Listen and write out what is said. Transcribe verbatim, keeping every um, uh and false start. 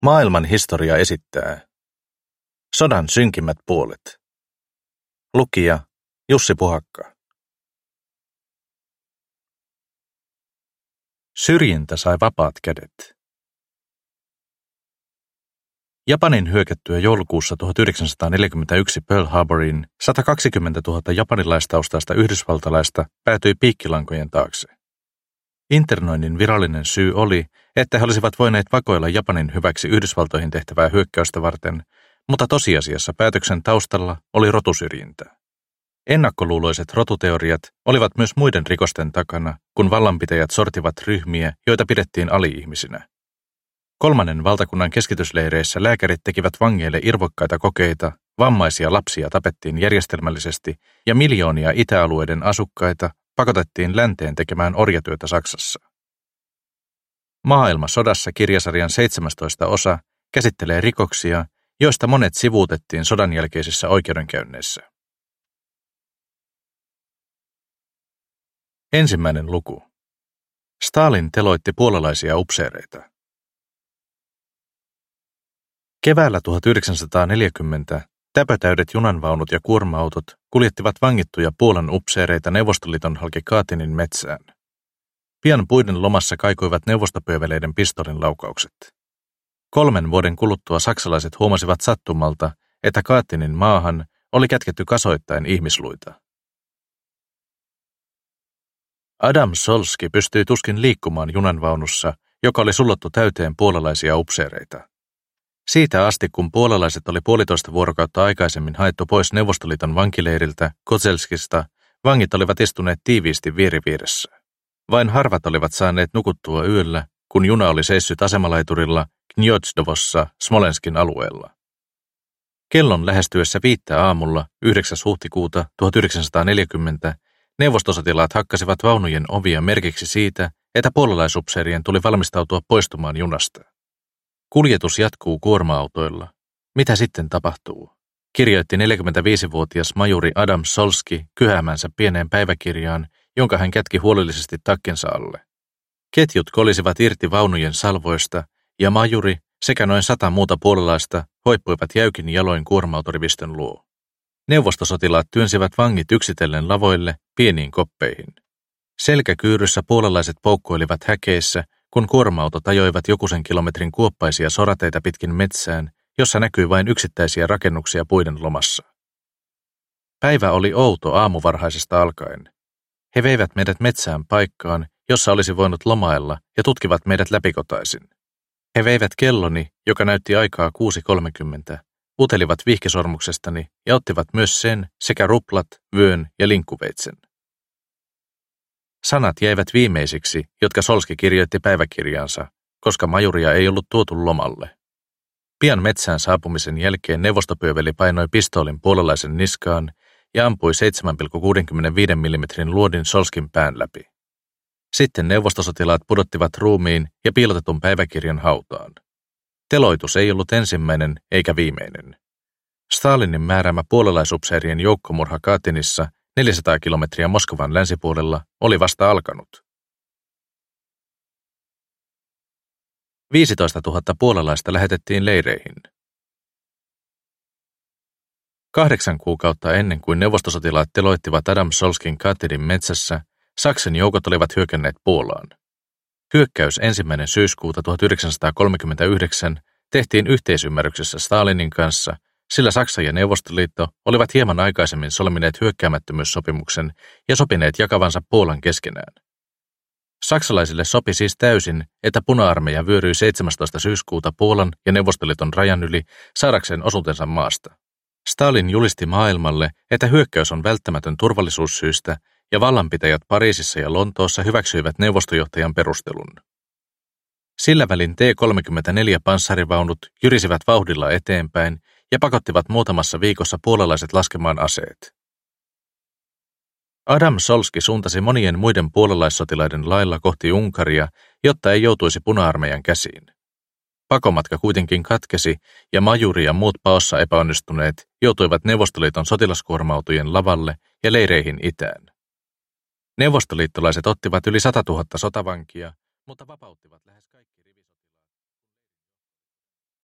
Maailman historia esittää sodan synkimmät puolet. Lukija Jussi Puhakka. Syrjintä sai vapaat kädet. Japanin hyökättyä joulukuussa tuhatyhdeksänsataaneljäkymmentäyksi Pearl Harboriin satakaksikymmentätuhatta japanilaistaustaista yhdysvaltalaista päätyi piikkilankojen taakse. Internoinnin virallinen syy oli, että he olisivat voineet vakoilla Japanin hyväksi Yhdysvaltoihin tehtävää hyökkäystä varten, mutta tosiasiassa päätöksen taustalla oli rotusyrjintä. Ennakkoluuloiset rotuteoriat olivat myös muiden rikosten takana, kun vallanpitäjät sortivat ryhmiä, joita pidettiin ali-ihmisinä. Kolmannen valtakunnan keskitysleireissä lääkärit tekivät vangeille irvokkaita kokeita, vammaisia lapsia tapettiin järjestelmällisesti ja miljoonia itäalueiden asukkaita pakotettiin länteen tekemään orjatyötä Saksassa. Maailmansodassa kirjasarjan seitsemästoista osa käsittelee rikoksia, joista monet sivuutettiin sodan jälkeisissä oikeudenkäynneissä. Ensimmäinen luku. Stalin teloitti puolalaisia upseereita. Keväällä tuhatyhdeksänsataaneljäkymmentä täpötäydet junanvaunut ja kuorma-autot kuljettivat vangittuja Puolan upseereita Neuvostoliiton halki Kaatinin metsään. Pian puiden lomassa kaikuivat neuvostopyöveleiden pistolin laukaukset. Kolmen vuoden kuluttua saksalaiset huomasivat sattumalta, että Kaatinin maahan oli kätketty kasoittain ihmisluita. Adam Solski pystyi tuskin liikkumaan junanvaunussa, joka oli sullottu täyteen puolalaisia upseereita. Siitä asti, kun puolalaiset oli puolitoista vuorokautta aikaisemmin haettu pois Neuvostoliiton vankileiriltä Kozelskista, vangit olivat istuneet tiiviisti vieriviiressä. Vain harvat olivat saaneet nukuttua yöllä, kun juna oli seissyt asemalaiturilla Gniozdovossa Smolenskin alueella. Kellon lähestyessä viittä aamulla yhdeksäs huhtikuuta tuhatyhdeksänsataaneljäkymmentä neuvostosotilaat hakkasivat vaunujen ovia merkiksi siitä, että puolalaisupseerien tuli valmistautua poistumaan junasta. Kuljetus jatkuu kuorma-autoilla. Mitä sitten tapahtuu? Kirjoitti neljäkymmentäviisivuotias majuri Adam Solski kyhäämänsä pieneen päiväkirjaan, jonka hän kätki huolellisesti takkinsa alle. Ketjut kolisivat irti vaunujen salvoista, ja majuri sekä noin sata muuta puolalaista hoippuivat jäykin jaloin kuorma-autorivistön luo. Neuvostosotilaat työnsivät vangit yksitellen lavoille pieniin koppeihin. Selkäkyyryssä puolalaiset poukkoilivat häkeissä, kun kuorma-autot ajoivat jokusen kilometrin kuoppaisia sorateita pitkin metsään, jossa näkyi vain yksittäisiä rakennuksia puiden lomassa. Päivä oli outo aamuvarhaisesta alkaen. He veivät meidät metsään paikkaan, jossa olisi voinut lomailla, ja tutkivat meidät läpikotaisin. He veivät kelloni, joka näytti aikaa kuusi kolmekymmentä, utelivat vihkisormuksestani ja ottivat myös sen sekä ruplat, vyön ja linkkuveitsen. Sanat jäivät viimeisiksi, jotka Solski kirjoitti päiväkirjaansa, koska majuria ei ollut tuotu lomalle. Pian metsään saapumisen jälkeen neuvostopyöveli painoi pistoolin puolalaisen niskaan ja ampui seitsemän pilkku kuusikymmentäviisi millimetrin luodin Solskin pään läpi. Sitten neuvostosotilaat pudottivat ruumiin ja piilotetun päiväkirjan hautaan. Teloitus ei ollut ensimmäinen eikä viimeinen. Stalinin määräämä puolalaisupseerien joukkomurha Kaatinissa neljäsataa kilometriä Moskovan länsipuolella oli vasta alkanut. viisitoistatuhatta puolalaista lähetettiin leireihin. Kahdeksan kuukautta ennen kuin neuvostosotilaat teloittivat Adam Solskin Kaatinin metsässä, Saksan joukot olivat hyökänneet Puolaan. Hyökkäys ensimmäinen syyskuuta tuhatyhdeksänsataakolmekymmentäyhdeksän tehtiin yhteisymmärryksessä Stalinin kanssa, sillä Saksa ja Neuvostoliitto olivat hieman aikaisemmin solmineet hyökkäämättömyyssopimuksen ja sopineet jakavansa Puolan keskenään. Saksalaisille sopi siis täysin, että puna-armeija vyöryi seitsemästoista syyskuuta Puolan ja Neuvostoliiton rajan yli saadakseen osuutensa maasta. Stalin julisti maailmalle, että hyökkäys on välttämätön turvallisuussyistä, ja vallanpitäjät Pariisissa ja Lontoossa hyväksyivät neuvostojohtajan perustelun. Sillä välin T kolmekymmentäneljä panssarivaunut jyrisivät vauhdilla eteenpäin ja pakottivat muutamassa viikossa puolalaiset laskemaan aseet. Adam Solski suuntasi monien muiden puolalaissotilaiden lailla kohti Unkaria, jotta ei joutuisi puna-armeijan käsiin. Pakomatka kuitenkin katkesi, ja majuri ja muut paossa epäonnistuneet joutuivat Neuvostoliiton sotilaskuorma-autojen lavalle ja leireihin itään. Neuvostoliittolaiset ottivat yli satatuhatta sotavankia, mutta vapauttivat lähes kaikki